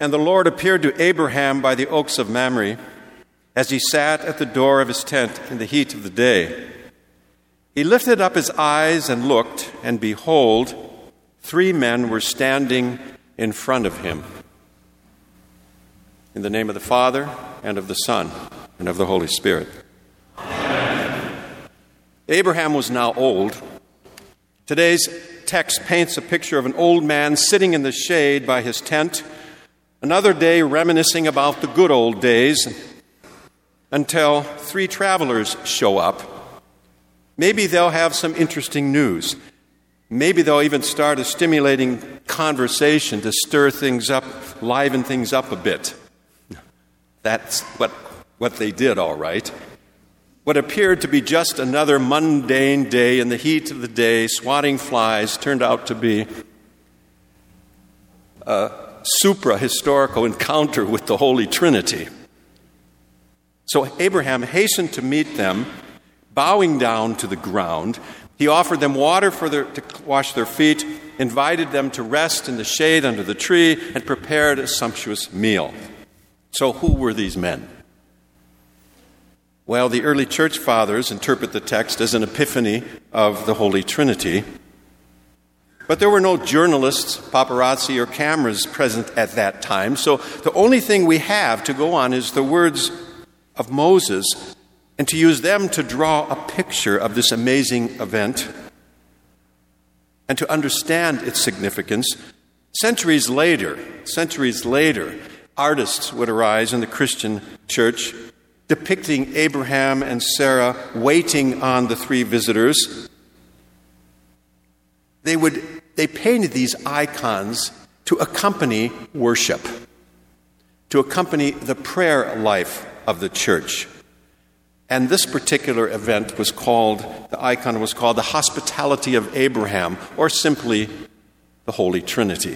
And the Lord appeared to Abraham by the oaks of Mamre, as he sat at the door of his tent in the heat of the day. He lifted up his eyes and looked, and behold, 3 men were standing in front of him. In the name of the Father, and of the Son, and of the Holy Spirit. Amen. Abraham was now old. Today's text paints a picture of an old man sitting in the shade by his tent, another day reminiscing about the good old days, until 3 travelers show up. Maybe they'll have some interesting news. Maybe they'll even start a stimulating conversation to stir things up, liven things up a bit. That's what they did, all right. What appeared to be just another mundane day in the heat of the day, swatting flies, turned out to be a supra-historical encounter with the Holy Trinity. So Abraham hastened to meet them, bowing down to the ground. He offered them water to wash their feet, invited them to rest in the shade under the tree, and prepared a sumptuous meal. So who were these men? Well, the early church fathers interpret the text as an epiphany of the Holy Trinity. But there were no journalists, paparazzi, or cameras present at that time. So the only thing we have to go on is the words of Moses, and to use them to draw a picture of this amazing event and to understand its significance. Centuries later, artists would arise in the Christian church depicting Abraham and Sarah waiting on the 3 visitors. They painted these icons to accompany worship, to accompany the prayer life of the church. And this particular event the icon was called the Hospitality of Abraham, or simply the Holy Trinity.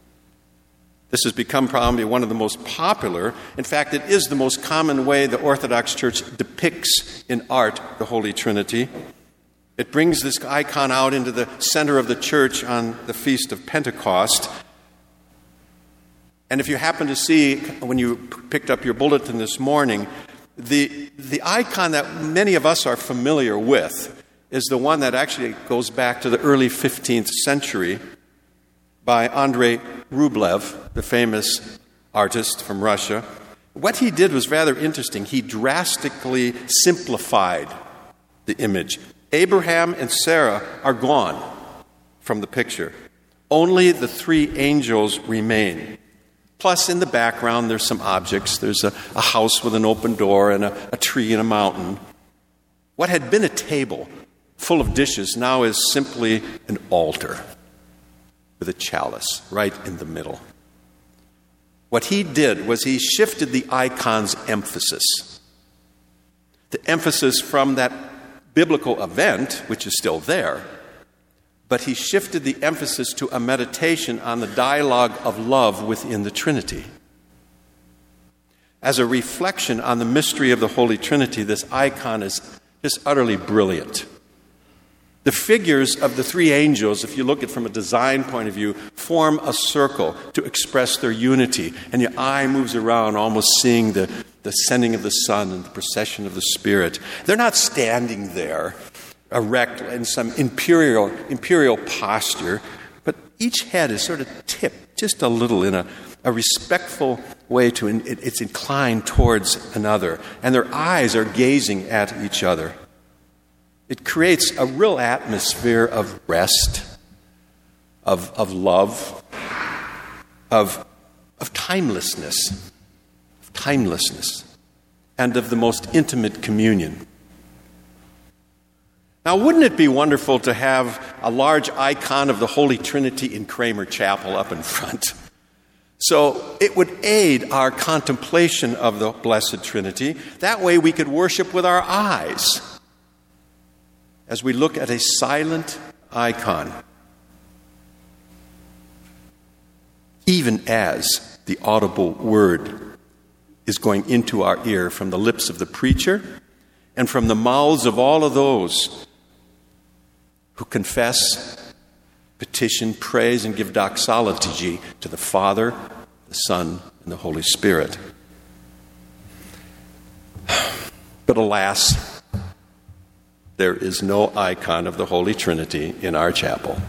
This has become probably one of the most popular. In fact, it is the most common way the Orthodox Church depicts in art the Holy Trinity. It brings this icon out into the center of the church on the Feast of Pentecost. And if you happen to see, when you picked up your bulletin this morning, the icon that many of us are familiar with is the one that actually goes back to the early 15th century by Andrei Rublev, the famous artist from Russia. What he did was rather interesting. He drastically simplified the image. Abraham and Sarah are gone from the picture. Only the 3 angels remain. Plus, in the background, there's some objects. There's a house with an open door and a tree and a mountain. What had been a table full of dishes now is simply an altar with a chalice right in the middle. What he did was he shifted the icon's emphasis. The emphasis from that biblical event, which is still there, but he shifted the emphasis to a meditation on the dialogue of love within the Trinity. As a reflection on the mystery of the Holy Trinity, this icon is just utterly brilliant. The figures of the 3 angels, if you look at it from a design point of view, form a circle to express their unity. And your eye moves around, almost seeing the sending of the Son and the procession of the Spirit. They're not standing there erect in some imperial posture, but each head is sort of tipped just a little in a respectful way it's inclined towards another. And their eyes are gazing at each other. It creates a real atmosphere of rest, of love, of timelessness, and of the most intimate communion. Now, wouldn't it be wonderful to have a large icon of the Holy Trinity in Kramer Chapel up in front? So it would aid our contemplation of the Blessed Trinity. That way we could worship with our eyes as we look at a silent icon, even as the audible word is going into our ear from the lips of the preacher and from the mouths of all of those who confess, petition, praise, and give doxology to the Father, the Son, and the Holy Spirit. But alas, there is no icon of the Holy Trinity in our chapel.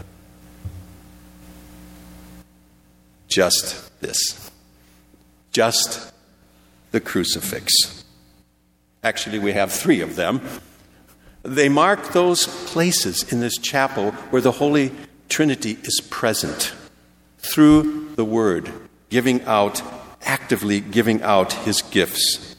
Just this. Just the crucifix. Actually, we have 3 of them. They mark those places in this chapel where the Holy Trinity is present through the Word, actively giving out His gifts.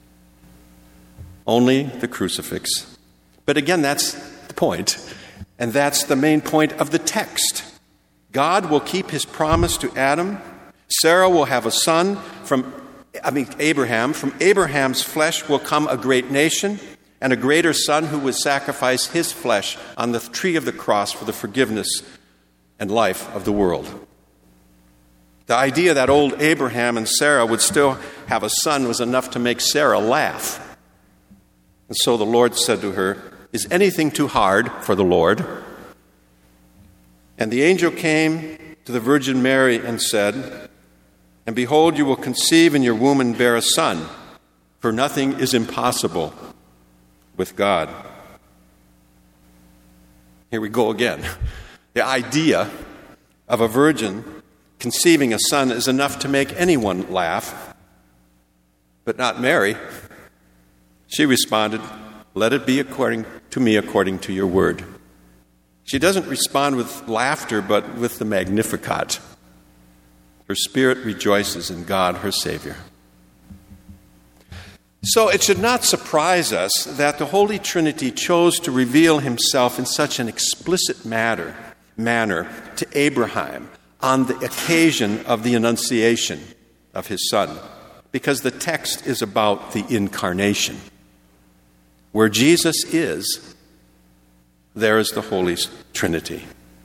Only the crucifix. But again, that's the point. And that's the main point of the text. God will keep His promise to Adam. Sarah will have a son from Abraham. From Abraham's flesh will come a great nation and a greater son who would sacrifice his flesh on the tree of the cross for the forgiveness and life of the world. The idea that old Abraham and Sarah would still have a son was enough to make Sarah laugh. And so the Lord said to her, "Is anything too hard for the Lord?" And the angel came to the Virgin Mary and said, "And behold, you will conceive in your womb and bear a son, for nothing is impossible with God." Here we go again. The idea of a virgin conceiving a son is enough to make anyone laugh, but not Mary. She responded, "Let it be according to me, according to your word." She doesn't respond with laughter, but with the Magnificat. Her spirit rejoices in God, her Savior. So it should not surprise us that the Holy Trinity chose to reveal Himself in such an explicit manner to Abraham on the occasion of the Annunciation of His Son, because the text is about the incarnation. Where Jesus is, there is the Holy Trinity.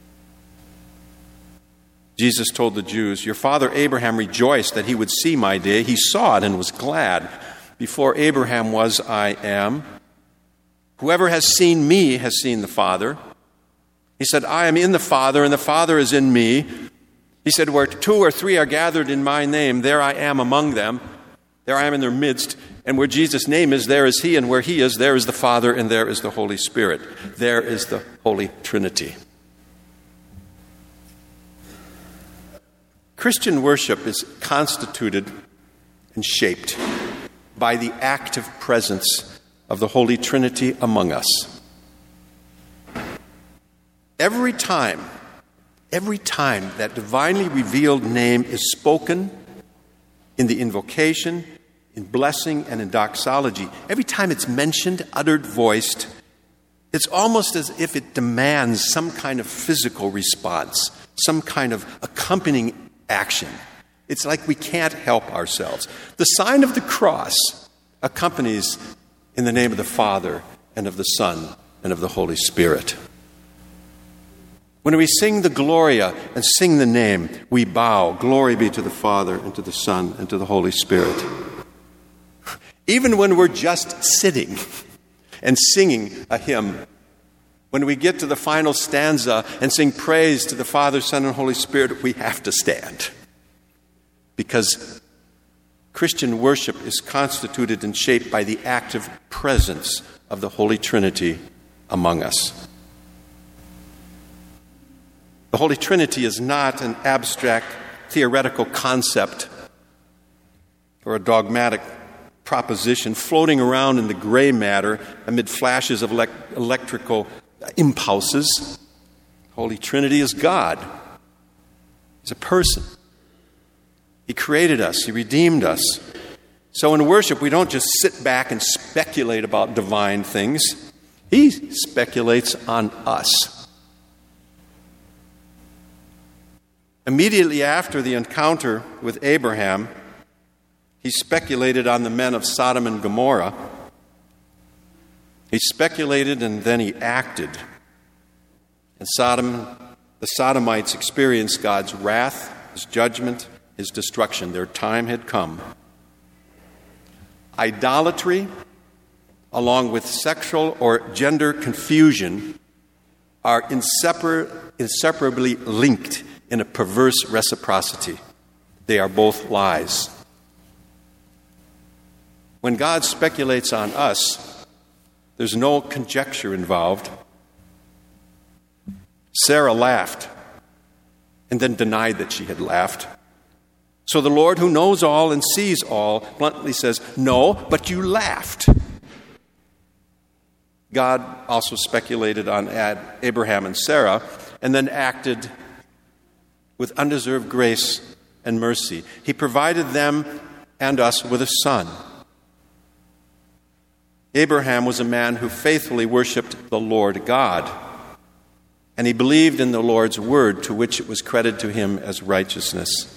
Jesus told the Jews, "Your father Abraham rejoiced that he would see my day. He saw it and was glad. Before Abraham was, I am. Whoever has seen me has seen the Father." He said, "I am in the Father, and the Father is in me." He said, "Where 2 or 3 are gathered in my name, there I am among them. There I am in their midst. And where Jesus' name is, there is He. And where He is, there is the Father, and there is the Holy Spirit." There is the Holy Trinity. Christian worship is constituted and shaped by the active presence of the Holy Trinity among us. Every time that divinely revealed name is spoken in the invocation, in blessing, and in doxology, every time it's mentioned, uttered, voiced, it's almost as if it demands some kind of physical response, some kind of accompanying action. It's like we can't help ourselves. The sign of the cross accompanies in the name of the Father and of the Son and of the Holy Spirit. When we sing the Gloria and sing the name, we bow, "Glory be to the Father and to the Son and to the Holy Spirit." Even when we're just sitting and singing a hymn, when we get to the final stanza and sing praise to the Father, Son, and Holy Spirit, we have to stand. Because Christian worship is constituted and shaped by the active presence of the Holy Trinity among us. The Holy Trinity is not an abstract theoretical concept or a dogmatic proposition floating around in the gray matter amid flashes of electrical impulses. The Holy Trinity is God. He's a person. He created us. He redeemed us. So in worship, we don't just sit back and speculate about divine things. He speculates on us. Immediately after the encounter with Abraham, he speculated on the men of Sodom and Gomorrah. He speculated and then he acted. And the Sodomites experienced God's wrath, His judgment, His destruction. Their time had come. Idolatry, along with sexual or gender confusion, are inseparably linked in a perverse reciprocity. They are both lies. When God speculates on us, there's no conjecture involved. Sarah laughed and then denied that she had laughed. So the Lord, who knows all and sees all, bluntly says, "No, but you laughed." God also speculated on Abraham and Sarah and then acted with undeserved grace and mercy. He provided them and us with a son. Abraham was a man who faithfully worshiped the Lord God, and he believed in the Lord's word, to which it was credited to him as righteousness.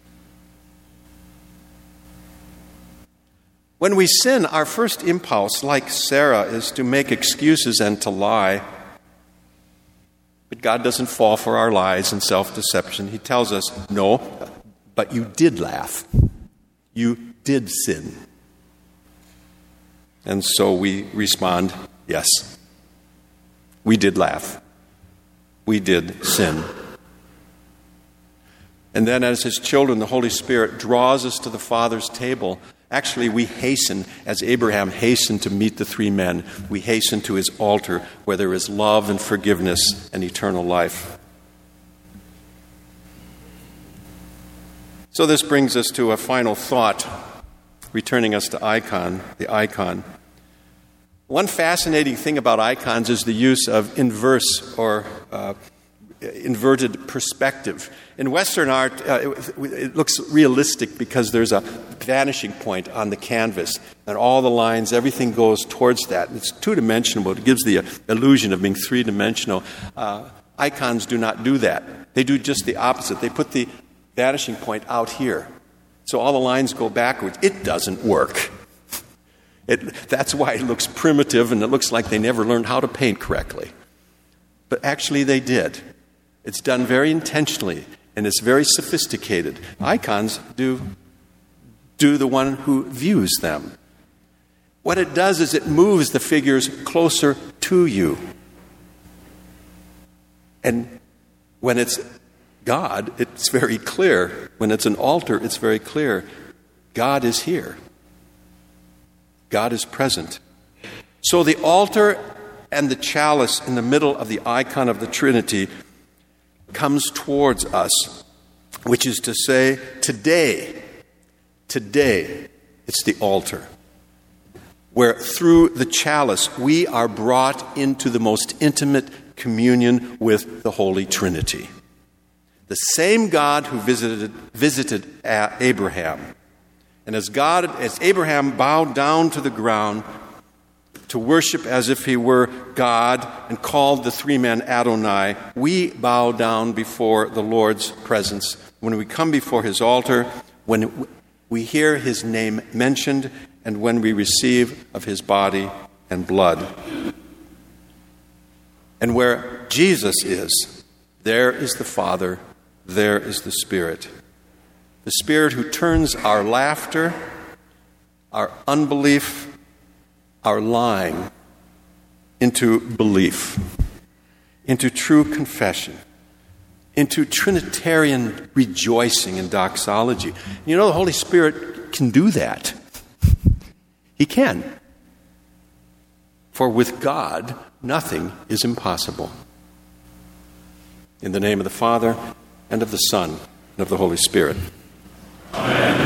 When we sin, our first impulse, like Sarah, is to make excuses and to lie. But God doesn't fall for our lies and self-deception. He tells us, "No, but you did laugh. You did sin." And so we respond, yes, we did laugh. We did sin. And then as his children, the Holy Spirit draws us to the Father's table. Actually, we hasten, as Abraham hastened to meet the three men, we hasten to his altar where there is love and forgiveness and eternal life. So this brings us to a final thought, returning us to the icon. One fascinating thing about icons is the use of inverse or inverted perspective. In Western art, it looks realistic because there's a vanishing point on the canvas, and all the lines, everything goes towards that. It's two-dimensional. It gives the illusion of being three-dimensional. Icons do not do that. They do just the opposite. They put the vanishing point out here, so all the lines go backwards. It doesn't work. That's why it looks primitive, and it looks like they never learned how to paint correctly. But actually they did. It's done very intentionally, and it's very sophisticated. Icons do the one who views them. What it does is it moves the figures closer to you. And when it's God, it's very clear. When it's an altar, it's very clear. God is here. God is present. So the altar and the chalice in the middle of the icon of the Trinity comes towards us, which is to say, today, it's the altar, where through the chalice we are brought into the most intimate communion with the Holy Trinity. The same God who visited Abraham. And as Abraham bowed down to the ground to worship as if he were God and called the three men Adonai, we bow down before the Lord's presence. When we come before his altar, when we hear his name mentioned, and when we receive of his body and blood. And where Jesus is, there is the Father, there is the Spirit. The Spirit who turns our laughter, our unbelief, our lying into belief, into true confession, into Trinitarian rejoicing and doxology. You know, the Holy Spirit can do that. He can. For with God, nothing is impossible. In the name of the Father, and of the Son, and of the Holy Spirit. Amen.